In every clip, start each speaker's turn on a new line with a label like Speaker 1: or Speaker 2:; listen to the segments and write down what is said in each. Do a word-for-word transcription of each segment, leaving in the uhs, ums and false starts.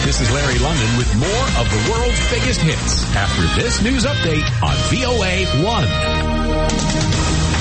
Speaker 1: This is Larry London with more of the world's biggest hits after this news update on V O A one.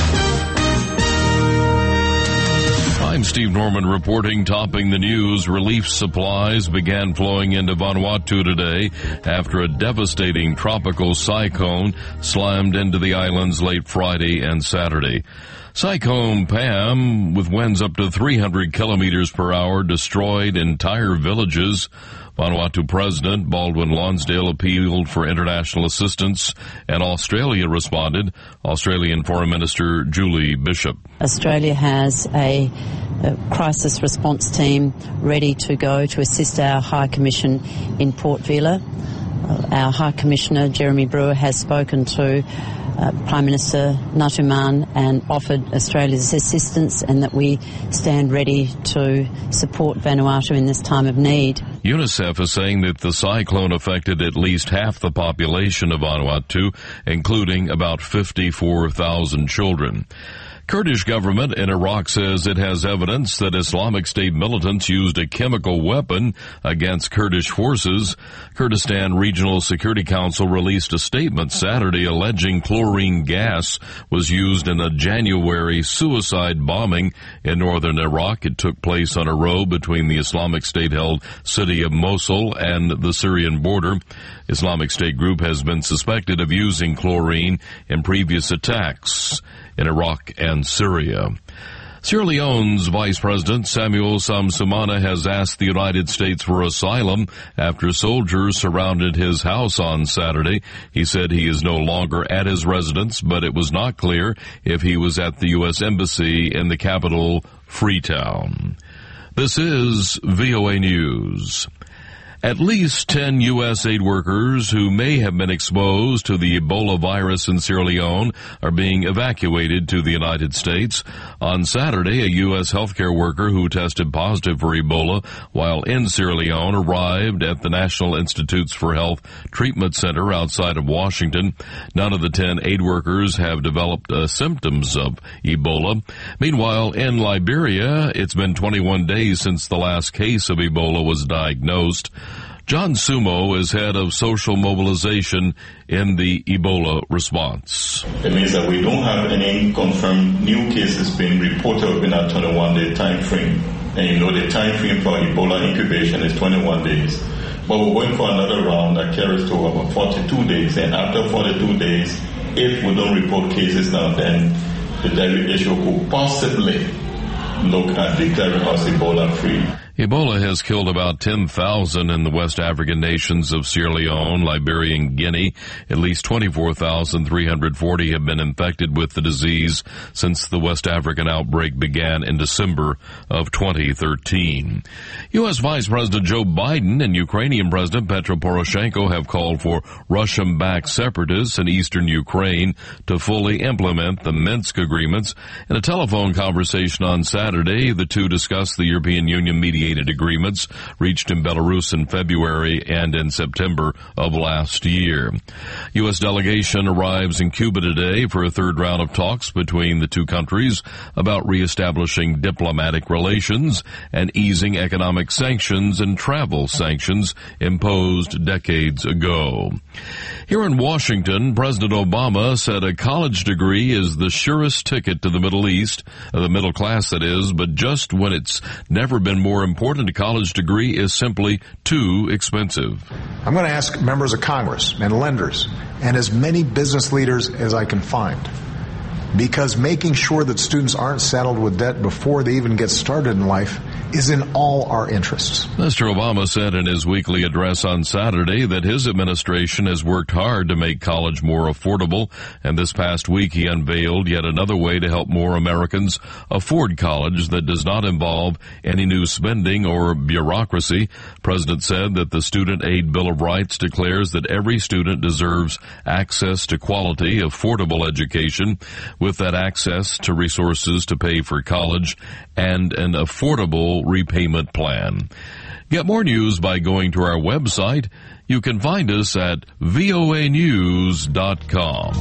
Speaker 2: I'm Steve Norman reporting. Topping the news, relief supplies began flowing into Vanuatu today after a devastating tropical cyclone slammed into the islands late Friday and Saturday. Cyclone Pam, with winds up to three hundred kilometers per hour, destroyed entire villages. Vanuatu President Baldwin Lonsdale appealed for international assistance, and Australia responded. Australian Foreign Minister Julie Bishop.
Speaker 3: Australia has a, a crisis response team ready to go to assist our High Commission in Port Vila. Uh, our High Commissioner, Jeremy Brewer, has spoken to Uh, Prime Minister Natuman and offered Australia's assistance, and that we stand ready to support Vanuatu in this time of need.
Speaker 2: UNICEF is saying that the cyclone affected at least half the population of Vanuatu, including about fifty-four thousand children. Kurdish government in Iraq says it has evidence that Islamic State militants used a chemical weapon against Kurdish forces. Kurdistan Regional Security Council released a statement Saturday alleging chlorine gas was used in a January suicide bombing in northern Iraq. It took place on a road between the Islamic State-held city of Mosul and the Syrian border. Islamic State group has been suspected of using chlorine in previous attacks in Iraq and Syria. Sierra Leone's Vice President Samuel Samsumana has asked the United States for asylum after soldiers surrounded his house on Saturday. He said he is no longer at his residence, but it was not clear if he was at the U S Embassy in the capital, Freetown. This is V O A News. At least ten U S aid workers who may have been exposed to the Ebola virus in Sierra Leone are being evacuated to the United States. On Saturday, a U S healthcare worker who tested positive for Ebola while in Sierra Leone arrived at the National Institutes for Health Treatment Center outside of Washington. None of the ten aid workers have developed uh, symptoms of Ebola. Meanwhile, in Liberia, it's been twenty-one days since the last case of Ebola was diagnosed. John Sumo is head of social mobilization in the Ebola response.
Speaker 4: It means that we don't have any confirmed new cases being reported within a twenty-one day time frame. And you know the time frame for Ebola incubation is twenty-one days. But we're going for another round that carries to about forty-two days. And after forty-two days, if we don't report cases now, then the W H O could possibly look at declaring us Ebola free.
Speaker 2: Ebola has killed about ten thousand in the West African nations of Sierra Leone, Liberia, and Guinea. At least twenty-four thousand three hundred forty have been infected with the disease since the West African outbreak began in December of twenty thirteen. U S Vice President Joe Biden and Ukrainian President Petro Poroshenko have called for Russian-backed separatists in eastern Ukraine to fully implement the Minsk agreements. In a telephone conversation on Saturday, the two discussed the European Union mediation agreements reached in Belarus in February and in September of last year. U S delegation arrives in Cuba today for a third round of talks between the two countries about reestablishing diplomatic relations and easing economic sanctions and travel sanctions imposed decades ago. Here in Washington, President Obama said a college degree is the surest ticket to the Middle East, the middle class that is, but just when it's never been more important, a college degree is simply too expensive.
Speaker 5: I'm going to ask members of Congress and lenders and as many business leaders as I can find, because making sure that students aren't saddled with debt before they even get started in life is in all our interests.
Speaker 2: Mister Obama said in his weekly address on Saturday that his administration has worked hard to make college more affordable, and this past week he unveiled yet another way to help more Americans afford college that does not involve any new spending or bureaucracy. The president said that the Student Aid Bill of Rights declares that every student deserves access to quality, affordable education, with that access to resources to pay for college and an affordable repayment plan. Get more news by going to our website. You can find us at V O A news dot com.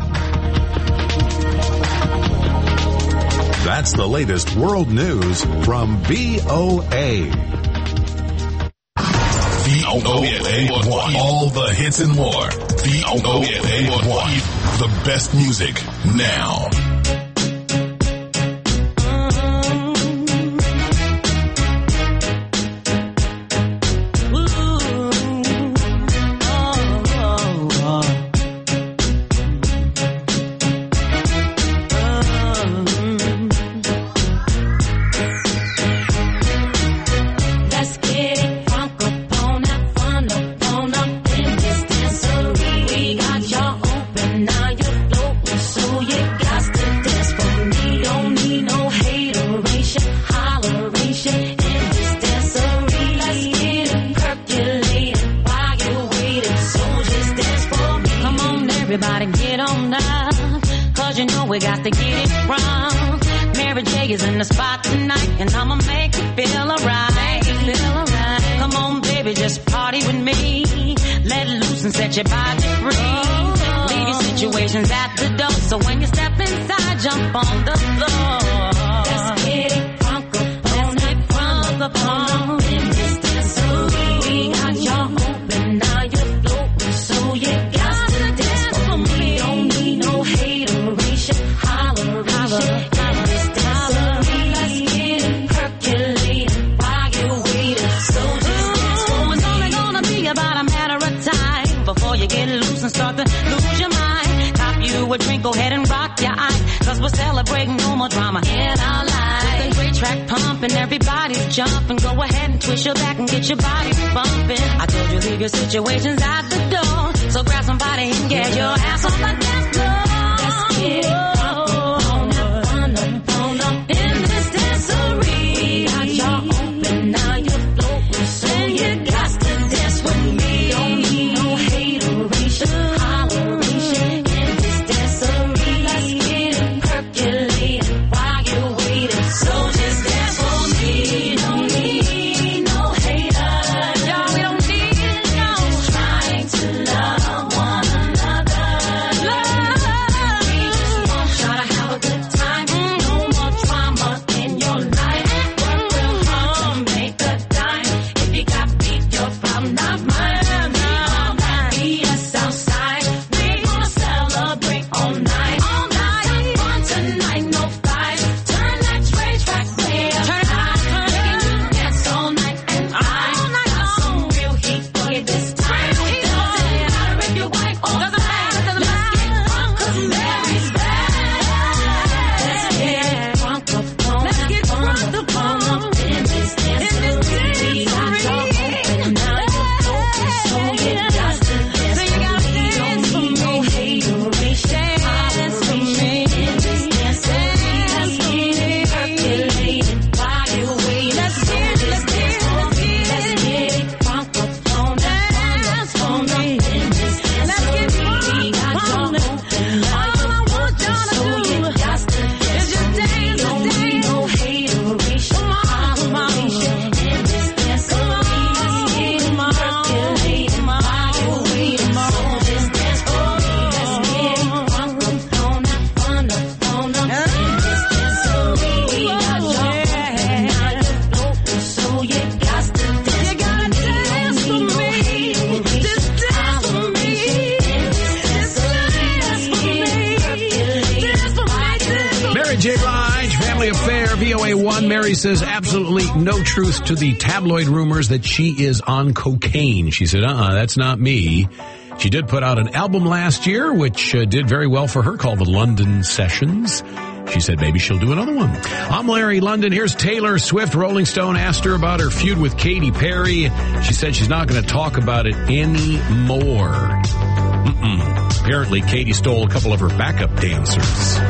Speaker 1: That's the latest world news from V O A. V
Speaker 6: V O A one. All the hits and more. V O A one. The best music now.
Speaker 7: Situations at the door, so grab somebody and get your ass on the dance floor. Let's get it on up, on up, on up in this dancery. Got y'all open, now you're floating, so you got to dance with me. Don't need no hateration, holleration in this dancery. Let's get it percolating while you're waiting, so just dance for me. Don't need no haters, y'all, we don't need to love one another. Love. We just want y'all to have a good time. No more drama in your life. Work real hard to make a dime. If you got beef, your problem, not mine. All that B S outside. We gonna celebrate all night. All night. Have fun tonight, no fight. Turn that rage track way up high. Making you dance all night and I got some real heat for you this time.
Speaker 8: Mary says absolutely no truth to the tabloid rumors that she is on cocaine. She said, uh-uh, that's not me. She did put out an album last year, which uh, did very well for her, called The London Sessions. She said maybe she'll do another one. I'm Larry London. Here's Taylor Swift. Rolling Stone asked her about her feud with Katy Perry. She said she's not going to talk about it anymore. Mm-mm. Apparently, Katy stole a couple of her backup dancers.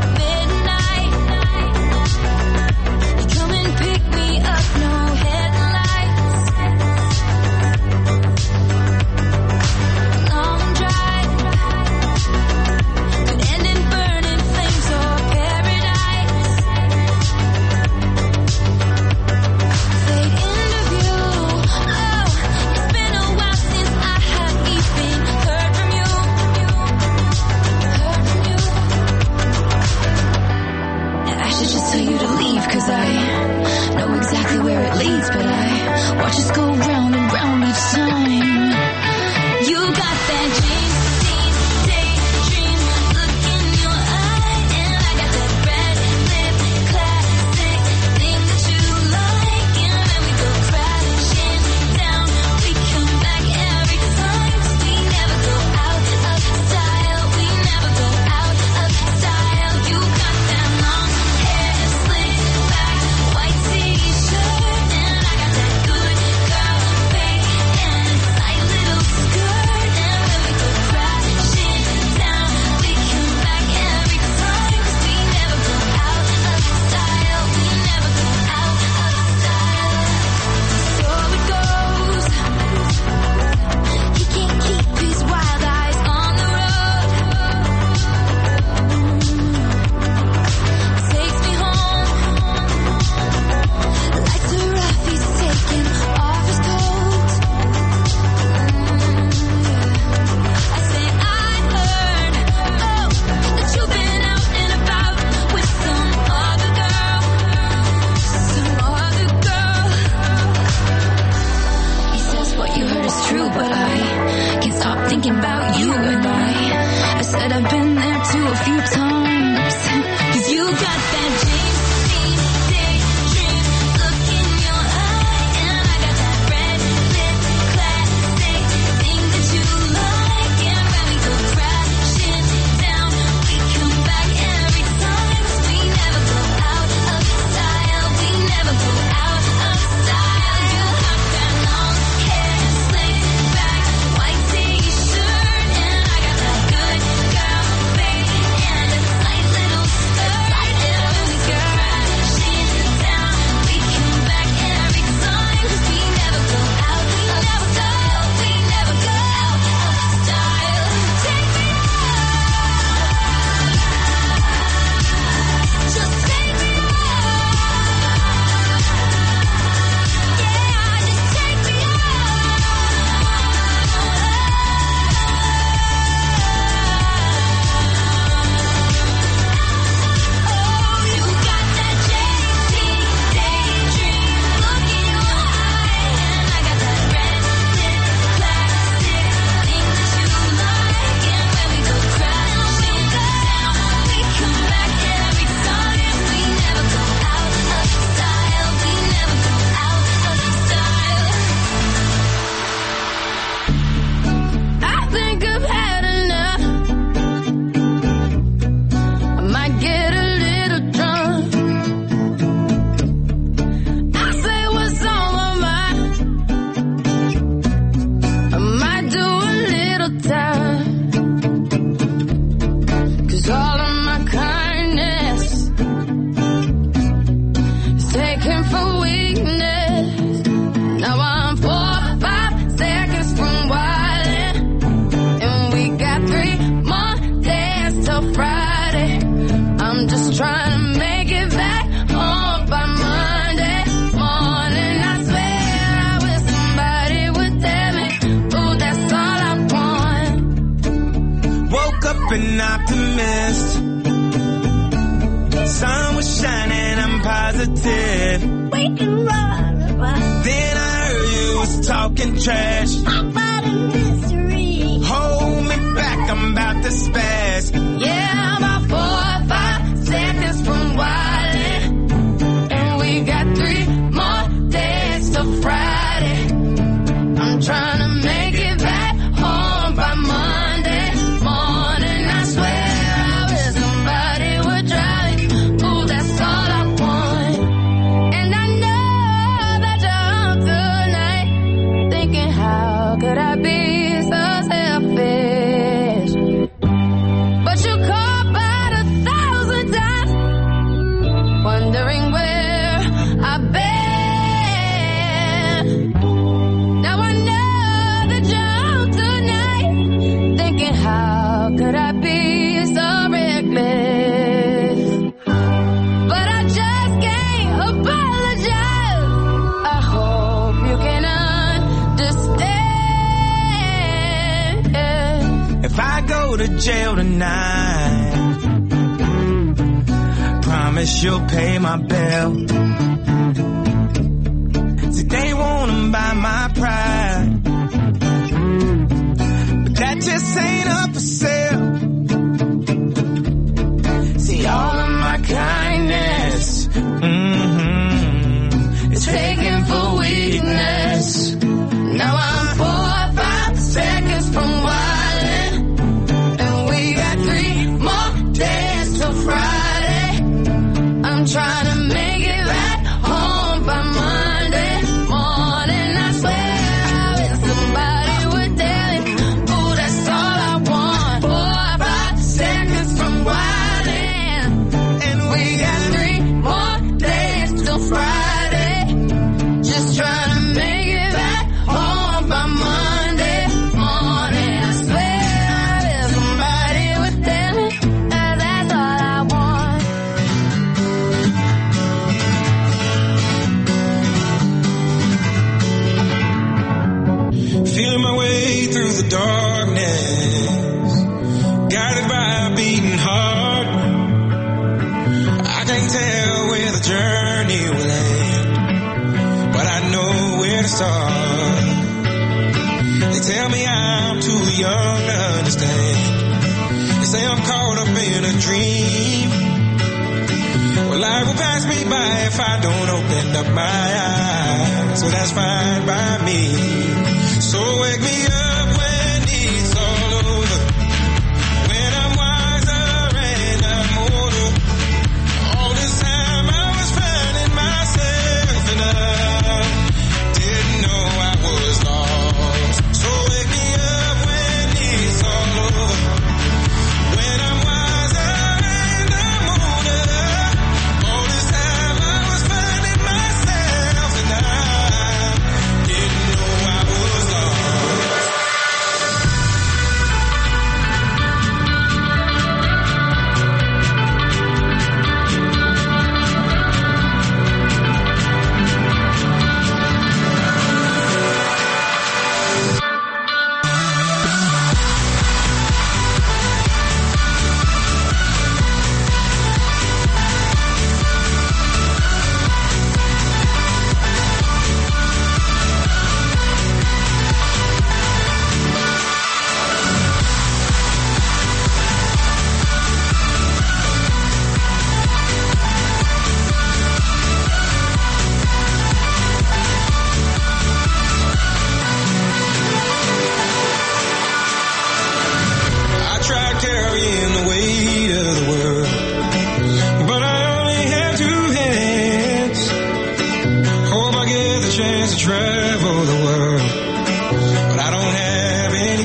Speaker 9: thinking about you goodbye. I said I've been there too a few times. Cause you got that James Dean daydream look in your eye. And I got that red lip classic thing that you like. And when we go crashing down, we come back every time. Cause we never go out of style. We never go out of style. You have that long hair slicked back, white t-shirt. And I got that good girl baby and a tight little skirt. And when we go crashing down, we come back every time. Cause we never go out of style. We never go out of style. Take me out. Just take me out. Yeah, just take me out. You got that James Dean daydream look in your eye. And I got that red lip classic thing that you like. And when we go crashing down, we come back every time. We never go out of style. We never go out of style. I think I've had enough. I might get a little drunk. I say what's on my mind. I might do a little time. Cause all of my kindness is taken for weakness. Now I'm four or five seconds from wildin'. And we got three more days till Friday. I'm just trying to make it back home by Monday morning. I swear I wish somebody would tell me, ooh, that's all I want.
Speaker 10: Woke up an optimist. Sun was shining, I'm positive.
Speaker 9: We can run about
Speaker 10: Then I heard you was talking trash.
Speaker 9: a mystery.
Speaker 10: Hold me back, I'm about to spaz.
Speaker 9: Yeah, I'm about four or five seconds from wildin'. And we got three more days till Friday. I'm trying to make it back home by Monday morning. I swear I wish somebody would drive me. Ooh, that's all I want. And I know that you're up tonight, thinking how could I be so selfish? But you called about a thousand times, wondering where I've been. Now I know that you're out tonight, thinking how could I be so reckless? But I just can't apologize. I hope you can understand.
Speaker 10: If I go to jail tonight, promise you'll pay my bill. See, they wanna buy my pride, but that just ain't up for sale. See, all of my kindness, mm-hmm, is taken for weakness. Now I'm four or five seconds from wildin'. And we got three more days till Friday. I'm trying to make it back home by Monday morning. I swear I wish somebody would tell me, ooh, that's all I want. Four or five seconds from wildin'. And we got three more days till Friday. Just trying to make it back home by Monday morning. I swear I wish somebody would tell me that that's all I want. Feeling my way through the darkness, guided by a beating heart. I can't tell where the journey will end, but I know where to start. They tell me I'm
Speaker 11: I'm too young to understand. They say I'm caught up in a dream. Well, life will pass me by if I don't open up my eyes. So that's fine by me. So wake me up when it's all over. When I'm wiser and I'm older. All this time I was finding myself and I didn't know I was lost. So wake me up when it's all over. When I'm wiser and I'm older. All this time I was finding myself and I didn't know I was lost. I tried carrying the weight of the world, but I only have two hands. Hope I get the chance to travel the world, but I don't have any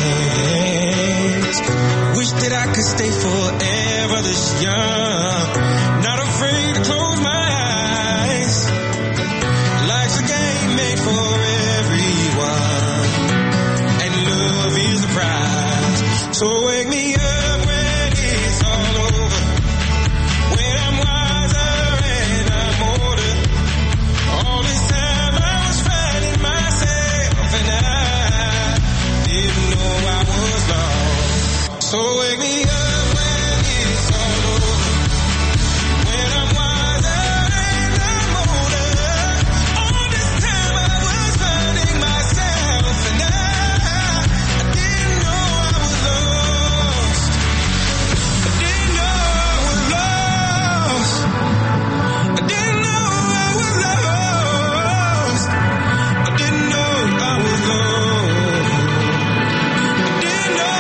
Speaker 11: plans. Wish that I could stay forever this young, not afraid to close my eyes. Life's a game made for everyone, and love is the prize. So wake me up when it's all over. When I'm wiser and I'm older. All this time I was finding myself and I didn't know I was lost. So wake me up when it's all over. When I'm wiser and I'm older. All this time I was finding myself and I, I didn't know I was lost. I didn't know I was lost. I didn't know I was lost. I didn't know I was lost. I didn't know.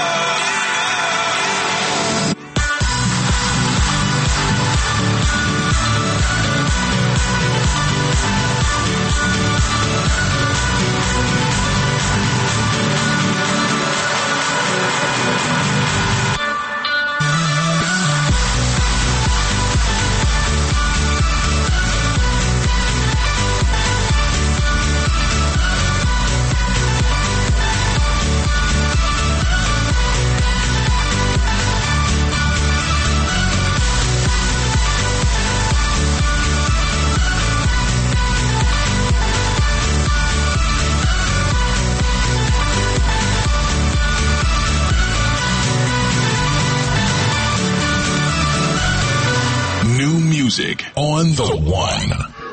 Speaker 6: New music on the one.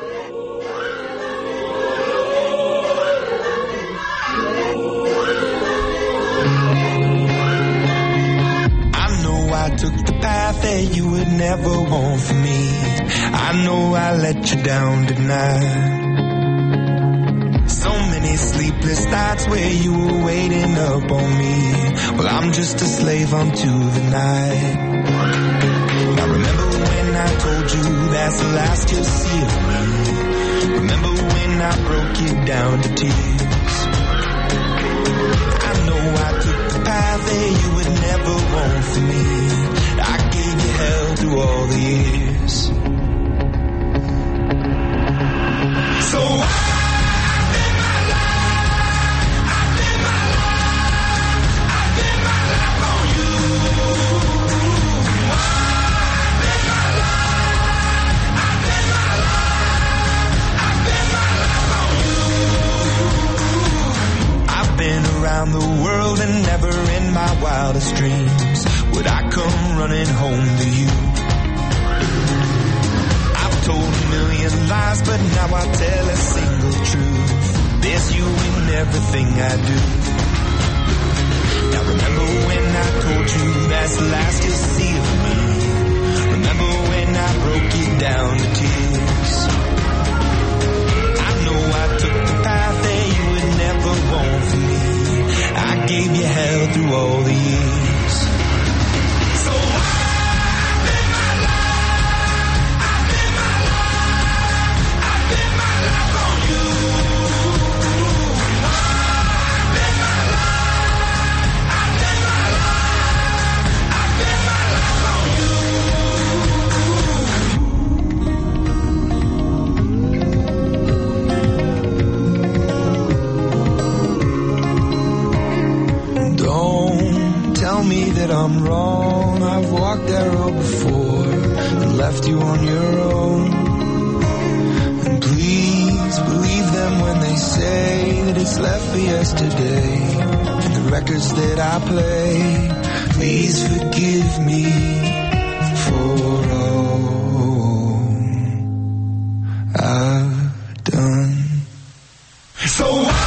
Speaker 11: I know I took the path that you would never want for me. I know I let you down tonight. So many sleepless nights where you were waiting up on me. Well, I'm just a slave unto the night. Now remember when I told you that's the last you'll see of me. Remember when I broke you down to tears. I know I took the path that you would never want for me. I gave you hell through all the years. So I live my life, I live my life, I live my life on you. I live my life, I live my life, I live my life on you. I've been around the world and never in my wildest dreams would I come running home to you. I've told a million lies, but now I tell a single truth. There's you in everything I do. Now remember when I told you that's the last you'll see of me. Remember when I broke you down to tears. I know I took the path that you would never want for me. I gave you hell through all the years. So I live my life, I live my life, I live my life on you. Tell me that I'm wrong. I've walked that road before and left you on your own. And please believe them when they say that it's left for yesterday. And the records that I play, please forgive me for all I've done. So I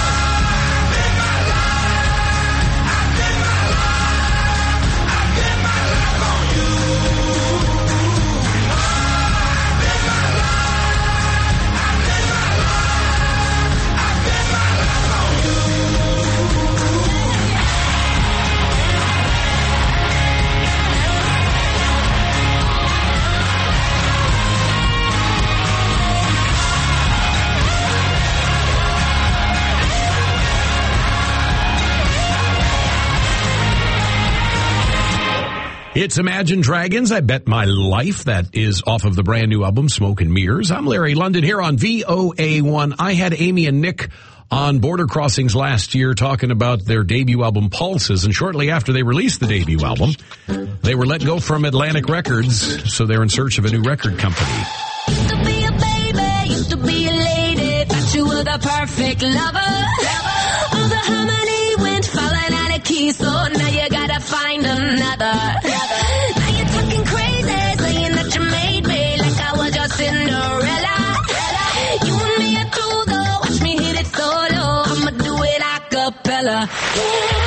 Speaker 8: It's Imagine Dragons, I Bet My Life. That is off of the brand new album, Smoke and Mirrors. I'm Larry London here on V O A one. I had Amy and Nick on Border Crossings last year talking about their debut album, Pulses. And shortly after they released the debut album, they were let go from Atlantic Records. So they're in search of a new record company.
Speaker 9: Used to be a baby, used to be a lady, thought you were the perfect lover. All the harmony went falling out of key, so now you gotta find another. Now you're talking crazy, saying that you made me like I was your Cinderella. You and me are cool though, watch me hit it solo, I'ma do it a cappella. Yeah.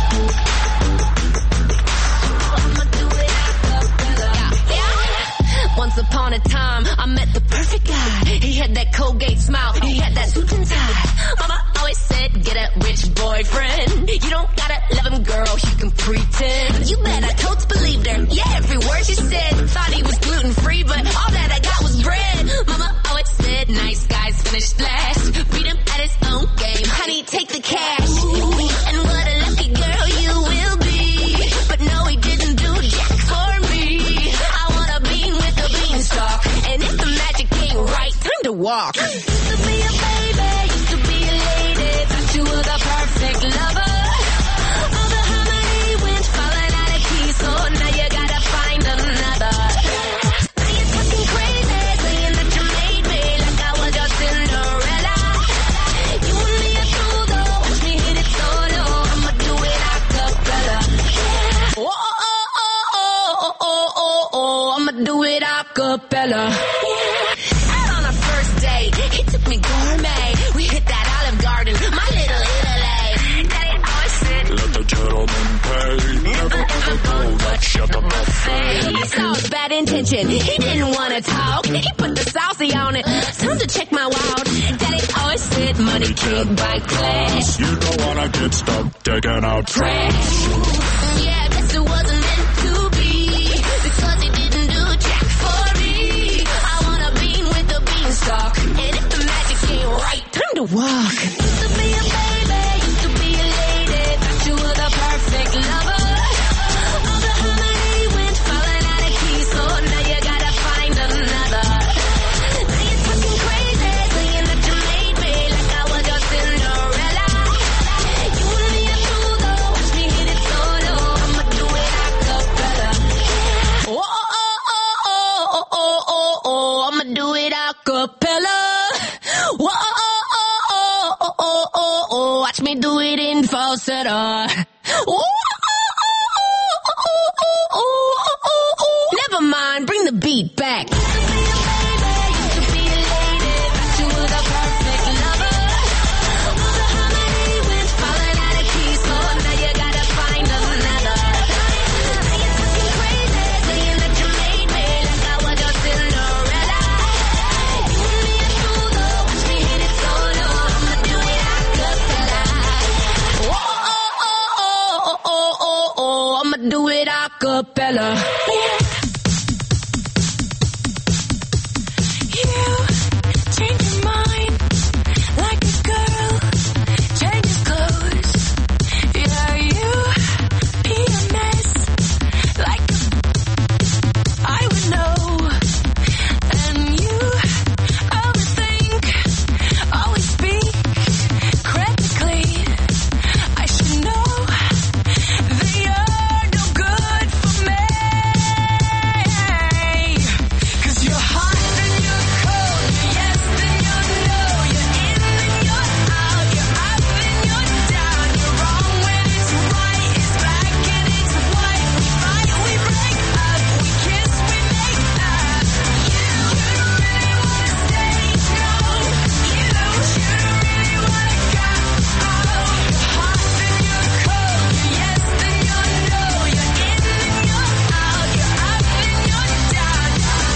Speaker 9: Once upon a time, I met the perfect guy. He had that Colgate smile, he had that suit and tie. Mama always said, get a rich boyfriend. You don't gotta love him, girl, you can pretend. You bet I totes believed her, yeah, every word she said. Thought he was gluten-free, but all that I got was bread. Mama always said, nice guys finish last. Beat him at his own game, honey, take the cash. And what a lucky girl you will be. But no, he didn't do jack for me. I want a bean with a beanstalk. And if the magic ain't right, time to walk. Used to be a baby, used to be a lady, thought you were the perfect lover. All the harmony went falling out of key, so now you gotta find another. Now you're talking crazy, saying that you made me like I was your Cinderella. You and me are cool though, watch me hit it solo, I'ma do it a cappella. Yeah. Oh, oh, oh, oh, oh, oh, oh, oh, I'ma do it a cappella. Out on our first date, he took me gourmet. We hit that Olive Garden, my little Italy. Daddy always said, let the gentleman pay. Never ever go, but shut the buffet. I saw his bad intention, he didn't want to talk. He put the saucy on it, time to check my wallet. Daddy always said, money can't buy class.
Speaker 12: You don't wanna get stuck taking out
Speaker 9: trash. Yeah, I guess it wasn't meant to be, because he didn't do jack for me. I want a bean with a beanstalk, and if the magic ain't right, time to walk. Used to be a baby, used to be a lady, thought you were the perfect lover. All the harmony went falling out of key, so now you gotta find another. Now you're talking crazy, saying that you made me like I was your Cinderella. You and me are cool though, watch me hit it solo, I'ma do it a cappella. Oh, oh, oh, oh, oh, oh, oh, oh, I'ma do it a cappella. Whoa, oh, oh, oh, oh, oh, oh, oh, watch me do it in falsetto. Ooh, oh, oh, oh, oh, oh, oh, oh, oh. Never mind, bring the beat back. Used to be a baby, used to be a lady, thought you were the perfect lover. All the harmony went falling out of key, so now you gotta find do it a cappella. You change your mind like a girl changes clothes. Yeah, you be a mess like I would know. And you overthink, always speak critically. I should know that you're no good for me. 'Cause you're hot and you're cold, you're yes and you're no, you're in and you're out, you're up and you're down, you're wrong when it's right, it's black and it's white, we fight, we break up, we kiss, we make up. You really wanna stay, no, you really wanna go. You're hot and you're cold, you're yes and you're no, you're in and you're out, you're up and you're down.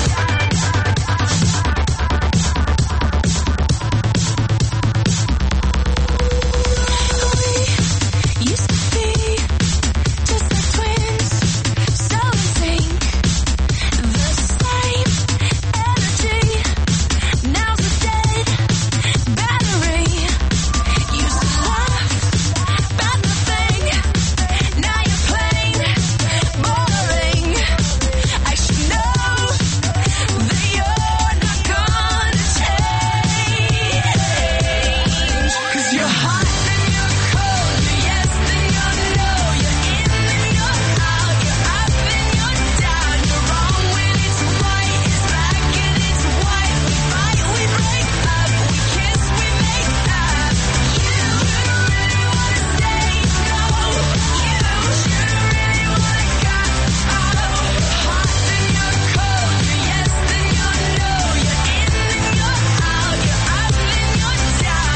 Speaker 9: We used to be just like twins, so in sync, the same energy. Now's a dead battery. Used to laugh about nothing, now you're plain boring. I should know that you're not gonna change. 'Cause you're hot and you're cold, you're yes and you're no, you're in and you're out, you're up and you're down, you're wrong when it's right, it's black and it's white, we fight, we break up, we kiss, we make up. You really wanna stay, no, you really wanna go. You're hot and you're cold, you're yes and you're no, you're in and you're out, you're up and you're down.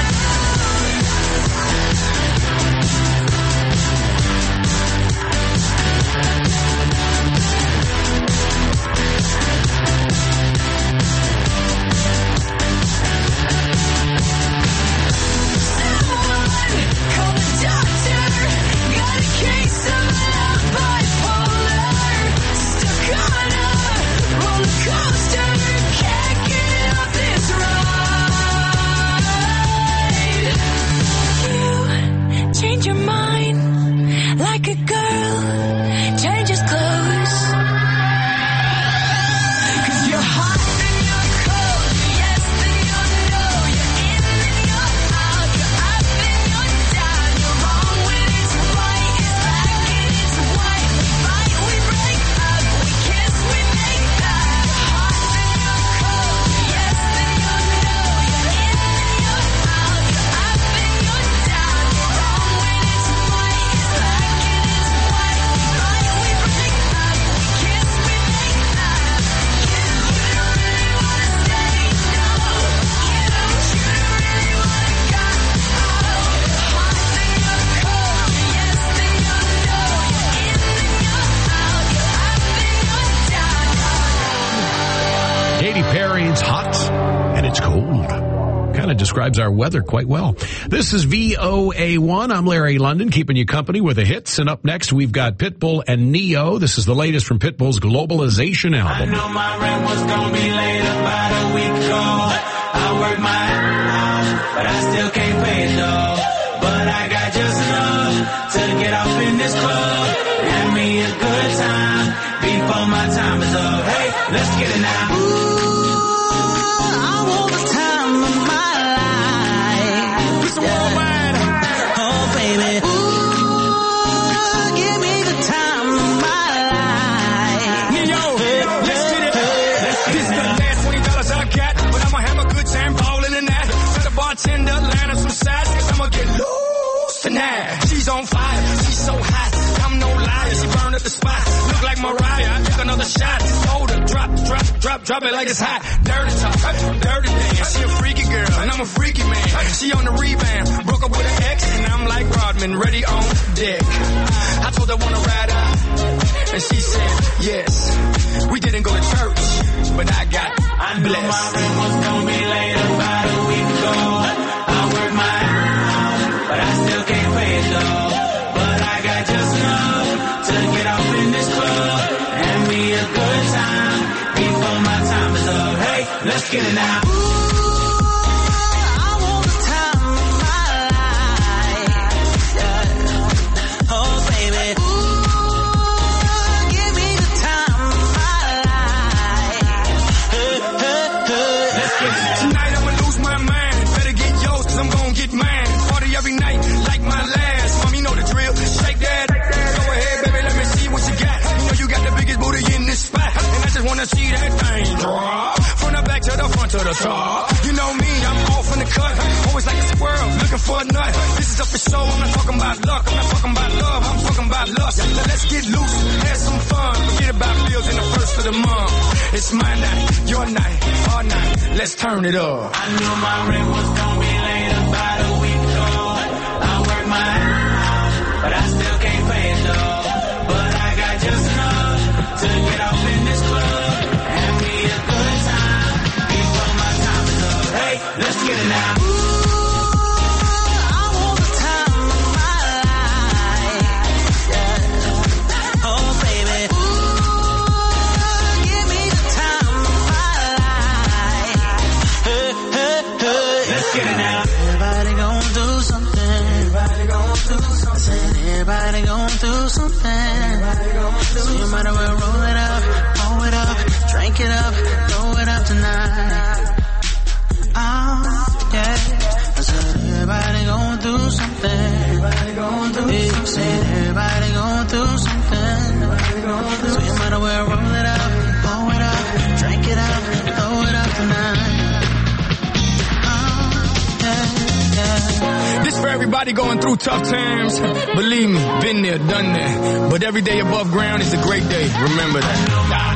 Speaker 9: Call the doctor, got a case of love bipolar, stuck on a roller coaster, can't get off this ride. You change your mind like a girl changes clothes. 'Cause you're hot and you're cold, you're yes and you're no, you're in and you're out, you're up and you're down, you're wrong when it's right, it's black and it's white, we fight, we break up, we kiss, we make up. You're hot and you're cold, you're yes and you're no, you're in and you're out, you're up and you're down, you're wrong when it's right, it's black and it's white, we fight, we break up, we kiss, we make up. You really wanna stay, no, you really wanna go. You're hot and you're cold, you're yes and you're no, you're in and you're out, you're up and you're down.
Speaker 8: Katy Perry's Hot and It's Cold. Kind of describes our weather quite well. This is V O A one. I'm Larry London, keeping you company with the hits. And up next, we've got Pitbull and Neo. This is the latest from Pitbull's Globalization
Speaker 13: I
Speaker 8: album.
Speaker 13: know my rent was gonna be late about a week ago. I worked my ass off, but I still can't pay it though. But I got just enough to get off in this club. Have me a good time before my time is up. Hey, let's get it now. Ooh, I want the time of my life. It's worldwide. Oh, baby. Ooh, give me the time of my life. Yo, let's get it.
Speaker 11: This is the last twenty dollars I got, but I'ma have a good time balling in that. Tell the bartender, line up some sides, cause I'ma get loose tonight. She's on fire, she's so hot, I'm no liar, she burned up the spot. Look like Mariah, I took another shot. Hold her, drop, drop, drop, drop it like it's hot. Dirty talk, dirty dance, she a freaky girl, and I'm a freaky man. She on the rebound, broke up with an ex, and I'm like Rodman, ready on deck. I told her wanna ride out, and she said yes. We didn't go to church, but I got
Speaker 13: I knew
Speaker 11: blessed.
Speaker 13: my rent was gonna be late about a week ago. I worked my ass off, but I still can't pay it though. But I got just enough to get off
Speaker 11: the top. You know me, I'm off in the cut. Always like a squirrel, looking for a nut. This is up for show, I'm not talking about luck. I'm not talking about love, I'm talking about lust. Now let's get loose, have some fun. Forget about bills in the first of the month. It's my night, your night, our night. Let's turn it up.
Speaker 13: I knew my rent was gonna be late about a week ago. I worked my ass off, but I still can't pay it though. But I got just enough to get off in this club. Have me a good time before my time is up. Hey, let's get it now.
Speaker 14: Everybody gon' do something. So you might as well roll it up, roll it up, drink it up, throw it up tonight. Oh, yeah. I said everybody gon' do something. Everybody gon' do something. Said everybody gon' do something. So you might as well roll it up, roll it up, drink it up, throw it up tonight.
Speaker 11: This for everybody going through tough times. Believe me, been there, done that. But every day above ground is a great day. Remember that.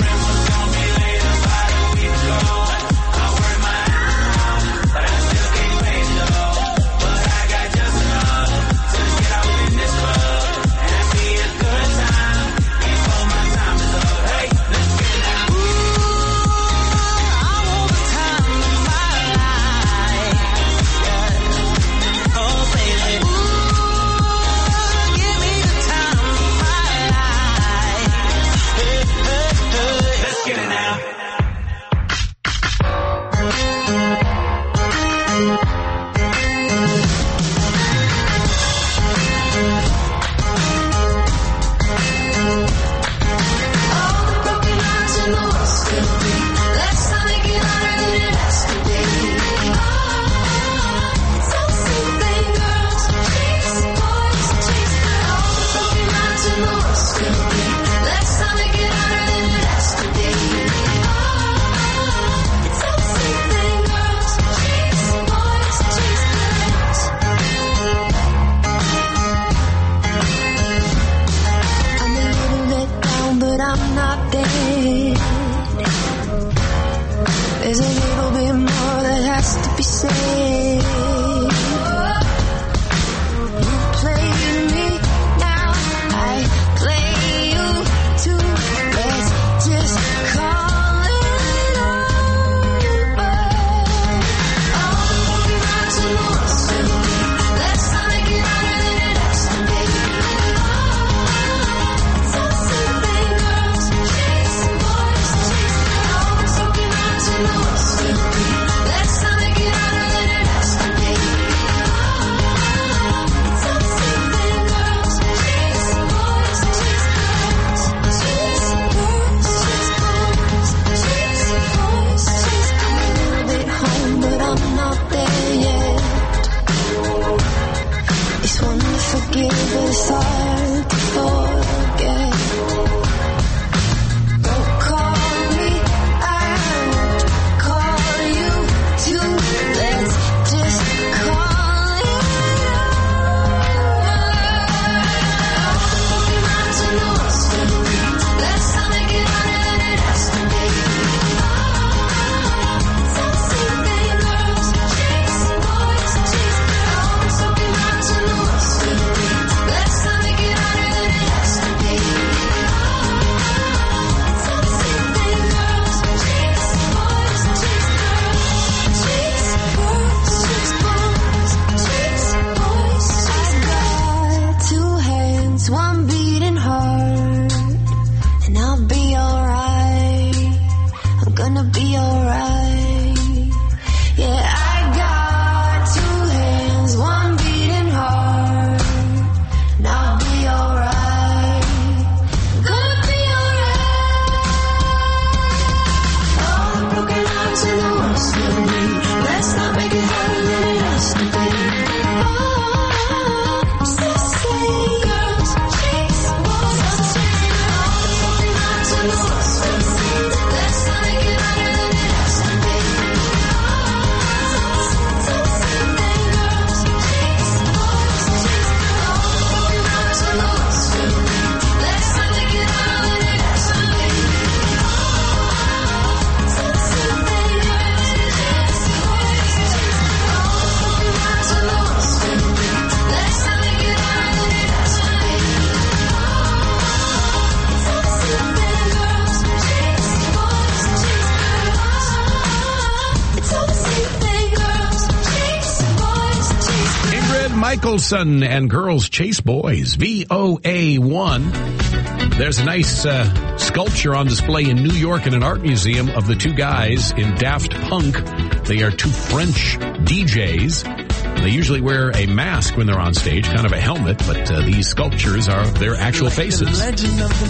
Speaker 8: Nicholson and Girls Chase Boys, V O A one. There's a nice uh, sculpture on display in New York in an art museum of the two guys in Daft Punk. They are two French D Js. They usually wear a mask when they're on stage, kind of a helmet, but uh, these sculptures are their actual
Speaker 15: like
Speaker 8: faces.
Speaker 15: The legend of the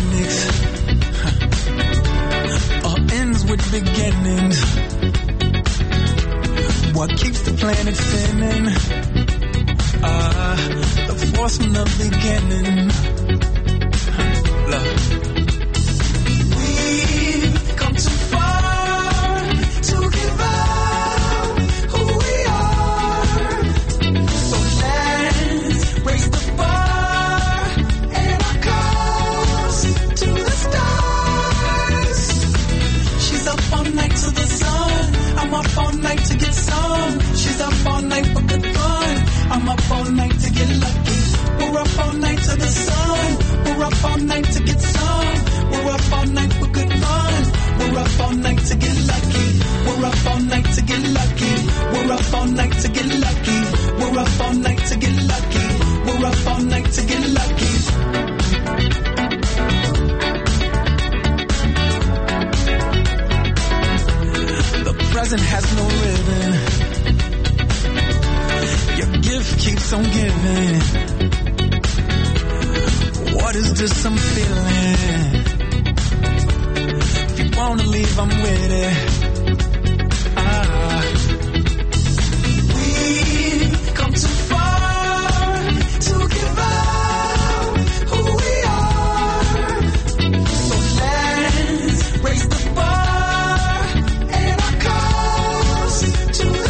Speaker 15: Phoenix huh. all ends with beginnings. What keeps the planet spinning? Ah, uh, the force from the beginning. Huh. Love. We've come too far to give up who we are. So let's raise the bar and our cause to the stars. She's up all night to the sun. I'm up all night to get some. She's up all night for good fun. I'm up all night to get lucky. We're up all night to the sun. We're up all night to get some. We're up all night for good fun. We're up all night to get lucky. We're up all night to get lucky. We're up all night to get lucky. We're up all night to get lucky. We're up all night to get lucky. The present has no ribbon. Your gift keeps on giving. What is this I'm feeling? If you wanna leave, I'm with it. Ah. We've come too far to give up who we are. So let's raise the bar and our cause to the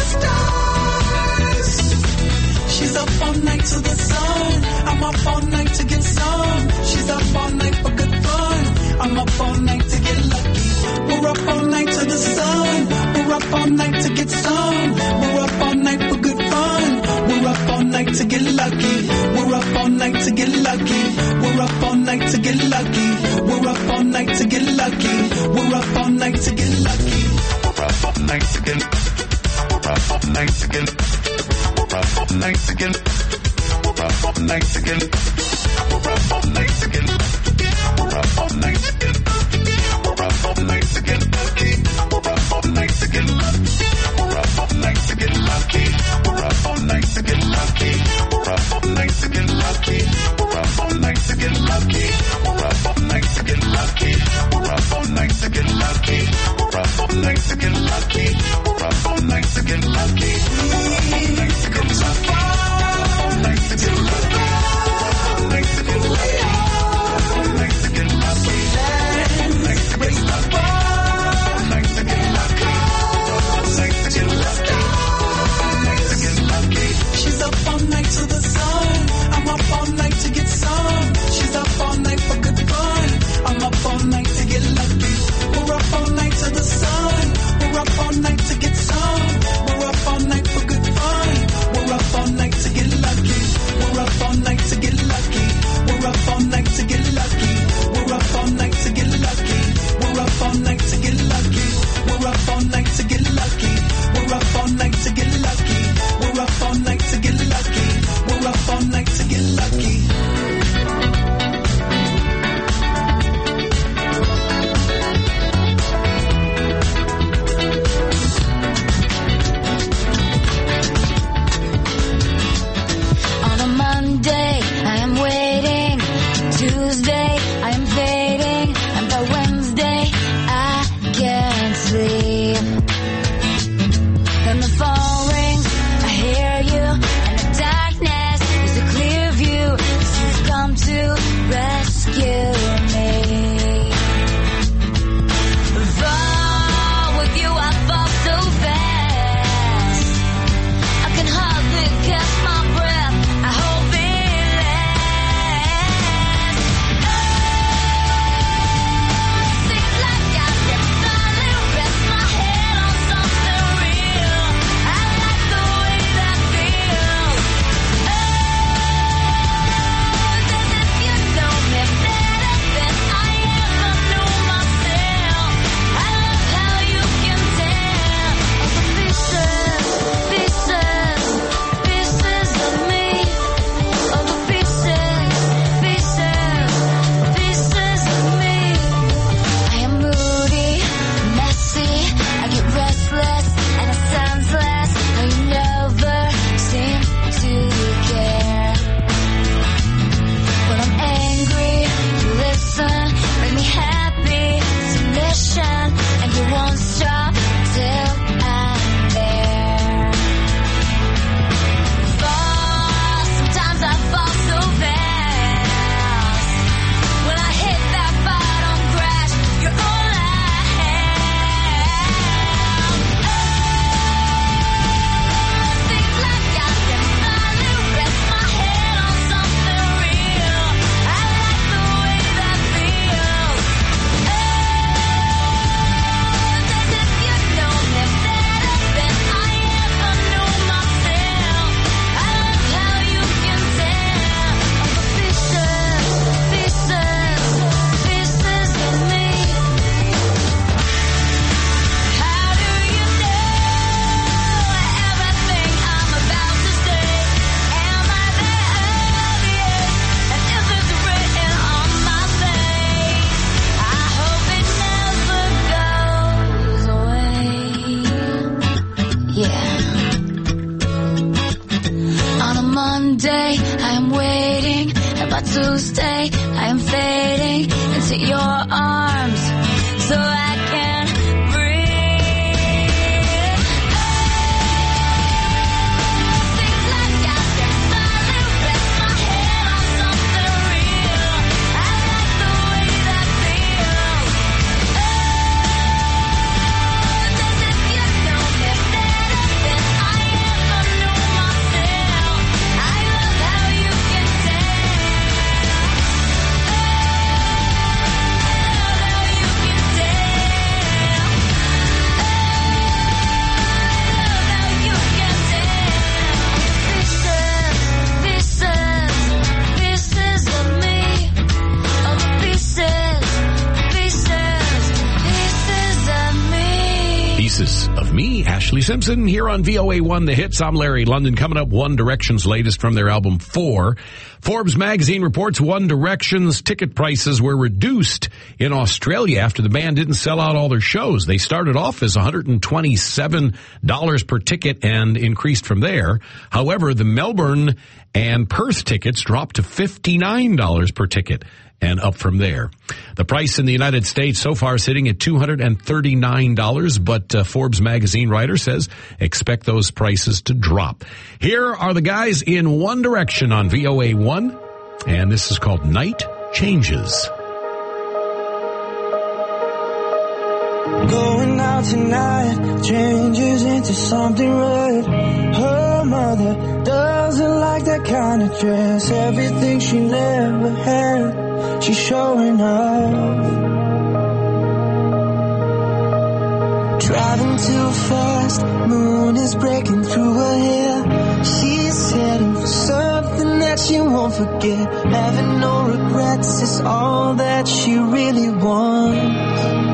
Speaker 15: stars. She's up all night to the sun. I'm up all night to get some. She's up all night for good fun. I'm up all night to get lucky. We're up all night to the sun. We're up all night to get some. We're up all night for good fun. We're up all night to get lucky. We're up all night to get lucky. We're up all night to get lucky. We're up all night to get lucky. We're up all night to get lucky. We're up all night to get. We're up all night to get. We're up all night to get. We're up all night to get. We're up all night to get. We're up all night to get. We're up all night to get lucky. We're up all night to get lucky. We're up all night to get lucky. We're up all night to get lucky. We're up all night to get lucky. We're up all night to get lucky. We're up all night to get lucky. We're up all night to get lucky. We're up all night to get lucky. We're up all night to get lucky. We're up all night to get lucky. All night to get lucky. All night to get lucky. All night to get lucky. All night to raise the bar. All night to get lucky. All night to get lucky. All night to get lucky. She's up all night
Speaker 9: I am waiting, about to stay. I am fading into your arms, so I can breathe. Seems like I can finally rest my head on something real. I like the way that feels. Oh, as if you know me better than I ever knew myself. I love how you can tell.
Speaker 8: Pieces of Me, Ashley Simpson, here on V O A one, The Hits. I'm Larry London. Coming up, One Direction's latest from their album Four. Forbes magazine reports One Direction's ticket prices were reduced in Australia after the band didn't sell out all their shows. They started off as one hundred twenty-seven dollars per ticket and increased from there. However, the Melbourne and Perth tickets dropped to fifty-nine dollars per ticket and up from there. The price in the United States so far sitting at two hundred thirty-nine dollars, but uh, Forbes magazine writer says expect those prices to drop. Here are the guys in One Direction on V O A one, and this is called Night Changes.
Speaker 15: Going out tonight changes into something red. Her mother doesn't like that kind of dress. Everything she never had, she's showing off. Driving too fast, moon is breaking through her hair. She's heading for something that she won't forget. Having no regrets is all that she really wants.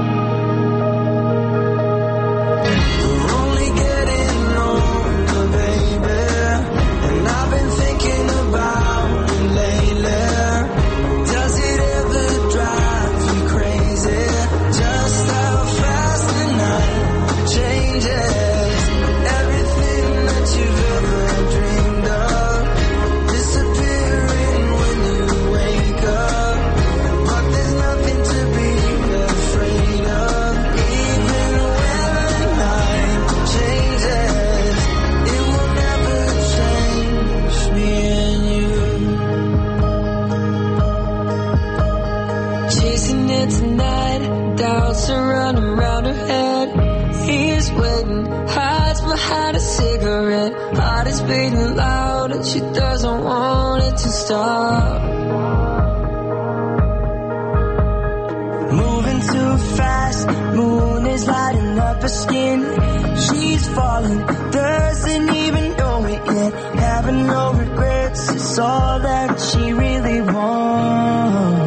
Speaker 15: Beating loud and she doesn't want it to stop. Moving too fast, moon is lighting up her skin. She's falling, doesn't even know it yet. Having no regrets, it's all that she really wants.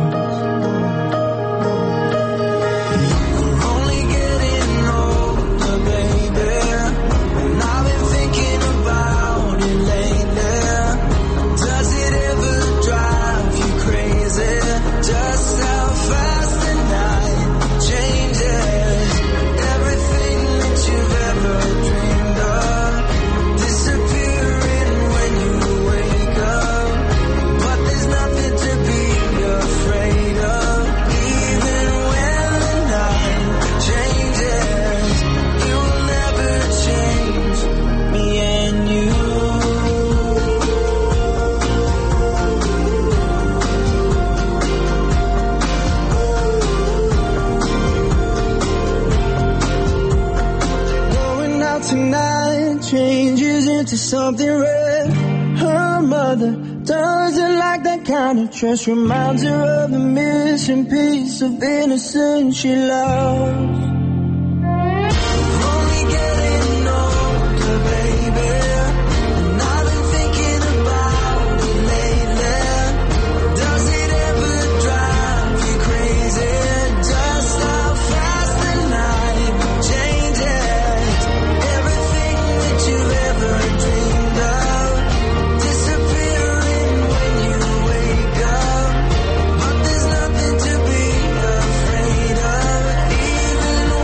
Speaker 15: Something red. Her mother doesn't like that kind of dress. Reminds her of the missing piece of innocence she loves. Even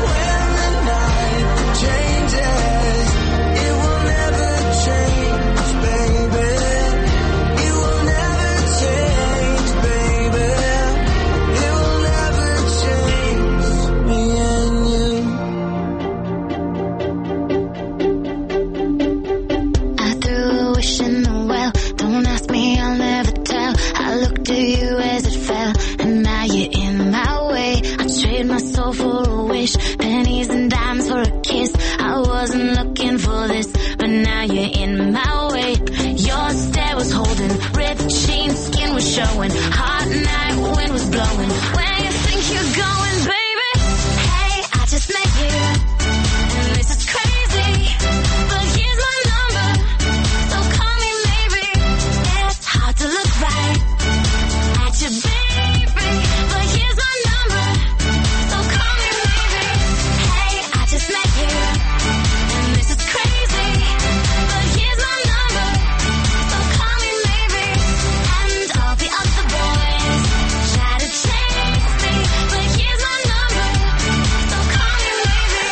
Speaker 9: showing. Hot night, wind was blowing. Where you think you're going, baby? Hey, I just met you, and this is crazy, but here's my number, so call me maybe. It's hard to look right at you, baby, but here's my number, so call me maybe. Hey, I just met you, and this is crazy, but here's my number, so call me maybe. And all the other boys try to chase me, but here's my number, so call me maybe.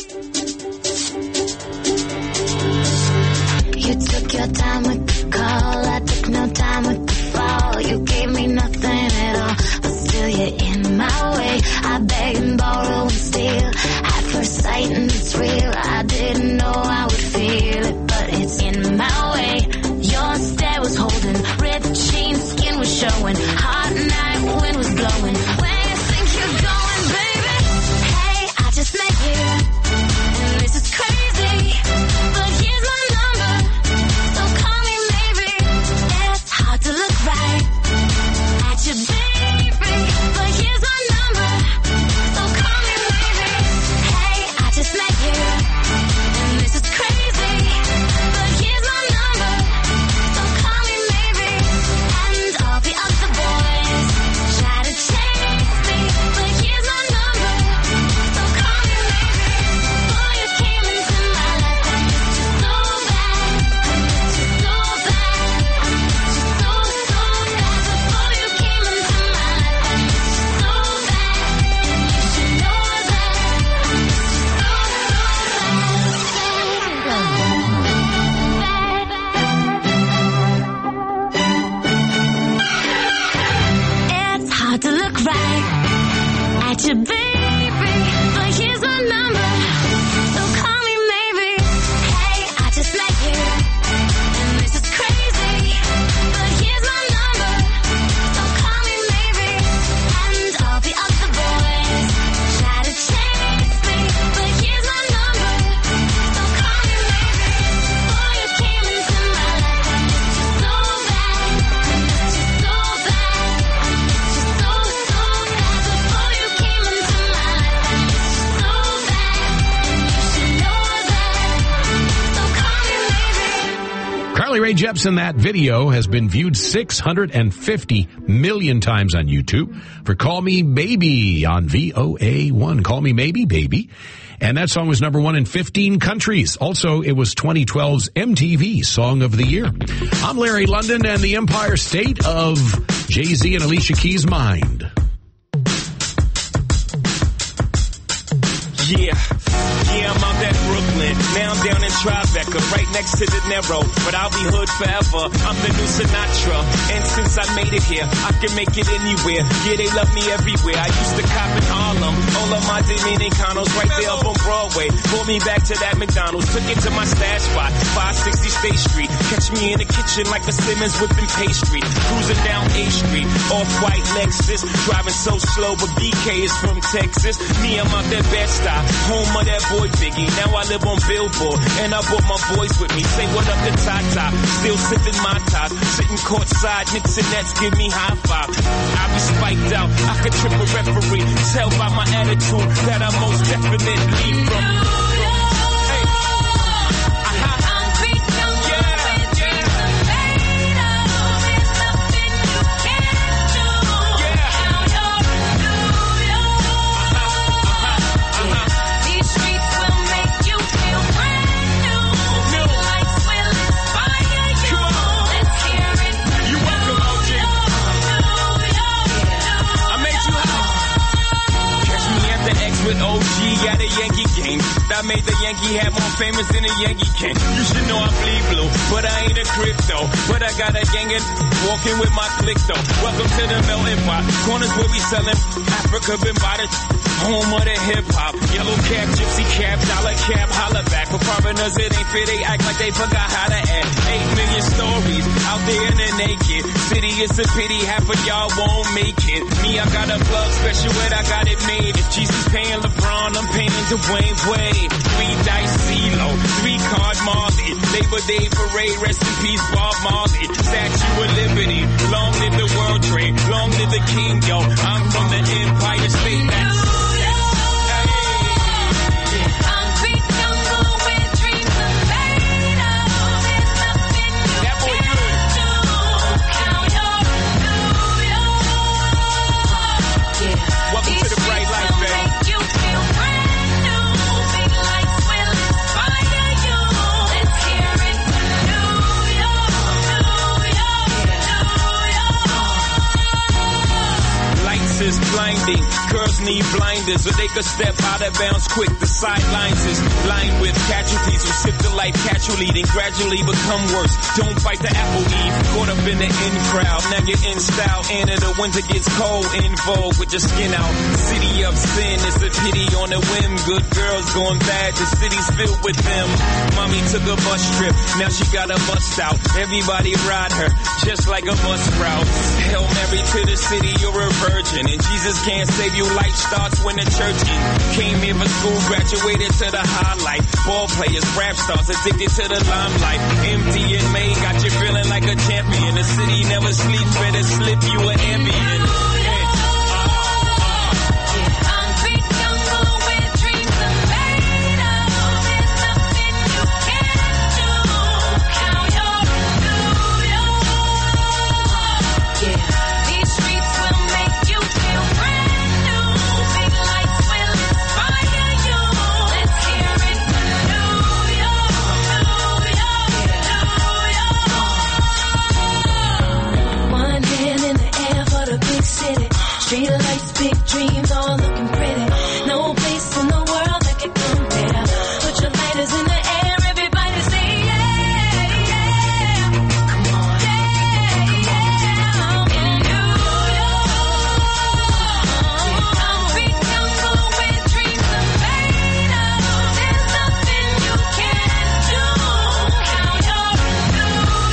Speaker 9: You took your time with the call, I took no time with the fall. You gave me nothing at all, but still you're in my way. I beg and borrow and steal at first sight, and it's real. I didn't know I would feel it, but it's in my way. Your stare was holding, ripped jeans, skin was showing. Hot night, wind was blowing. Where you think you're going, baby? Hey, I just met you, and this is crazy, but here's my number, so call me maybe. It's hard to look right at you, baby, but here's my number, so call me maybe. Hey, I just met you, and this is crazy, but here's my number, so call me maybe. And all the other boys try to chase me, but here's my number, so call me maybe. Before you came into my life, I missed you so bad, I missed you so bad, I missed you so, so bad. Before you came into my life, I missed you so bad, and you should know that I missed you so, It's hard to look right at you, baby, but here's my number, so call me maybe. Hey, I just met you, and this is crazy, but here's my number, so call me maybe. And all the other boys try to chase me, but here's my number, so call me maybe. Before you came into my life, I missed you so bad, I missed you so bad, I missed you so, so bad. Before you came into my life, I missed you so bad, and you should know that, so call me maybe.
Speaker 8: Carly Rae Jepsen, that video has been viewed six hundred fifty million times on YouTube for Call Me Baby on V O A one. Call Me Maybe, Baby. And that song was number one in fifteen countries. Also, it was twenty twelve's M T V Song of the Year. I'm Larry London, and the Empire State of Jay-Z and Alicia Keys' Mind.
Speaker 16: Yeah, yeah, I'm out at Brooklyn. Now I'm down in Tribeca, right next to De Niro. But I'll be hood forever. I'm the new Sinatra. And since I made it here, I can make it anywhere. Yeah, they love me everywhere. I used to cop in Harlem. All of my Dominicanos right there up on Broadway. Pulled me back to that McDonald's. Took it to my stash spot, five sixty State Street. Catch me in the kitchen like a Simmons whipping pastry. Cruising down A Street, off-white Lexus. Driving so slow, but B K is from Texas. Me, I'm out that Bed-Stuy, home of that boy Biggie. Now I live on Billboard, and I brought my boys with me. Say what up to Tata, still sipping my top. Sitting courtside, Knicks and Nets give me high five. I be spiked out, I could trip a referee. Tell by my attitude that I most definitely from. With O G at a Yankee game, that made the Yankee hat more famous than a Yankee can. You should know I bleed blue, but I ain't a crypto. But I got a gang of walking with my click though. Welcome to the melting pot, corners where we selling Africa been by the home of the hip hop. Yellow cap, gypsy cap, dollar cap, holla back. For foreigners it ain't fair, they act like they forgot how to act. Eight million stories out there in the naked city. It's a pity half of y'all won't make it. Me, I got a plug special, and I got it made. If Jesus paying LeBron, I'm paying Dwayne Wade. Three dice CeeLo, three card Marley. Labor Day parade, rest in peace Bob Marley. Statue of Liberty, long live the world blinding. Girls need blinders so they could step out of bounds quick. The sidelines is lined with casualties who sip the life casually, then gradually become worse. Don't fight the apple eve. Caught up in the in crowd. Now you're in style. And in the winter gets cold. In vogue with your skin out. City of sin. It's a pity on a whim. Good girls going bad. The city's filled with them. Mommy took a bus trip. Now she got a bust out. Everybody ride her just like a bus route. Hail Mary to the city. You're a virgin. And Jesus can't save you. Life starts when the church in. Came here for school. Graduated to the highlight. Ball players, rap stars. Addicted to the limelight. Empty and May got you feeling like a champion. The city never sleeps. Better slip you an ambient.
Speaker 9: Street lights, big dreams, all looking pretty. No place in the world that could compare. Put your lighters in the air, everybody say yeah, yeah. Come on, yeah, yeah. In New York, concrete jungle where dreams are made of. There's nothing you can't do. Now you're in New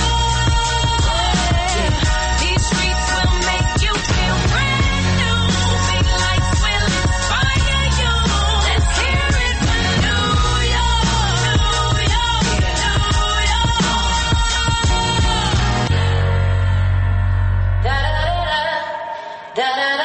Speaker 9: York. These streets will make you feel brand. Da da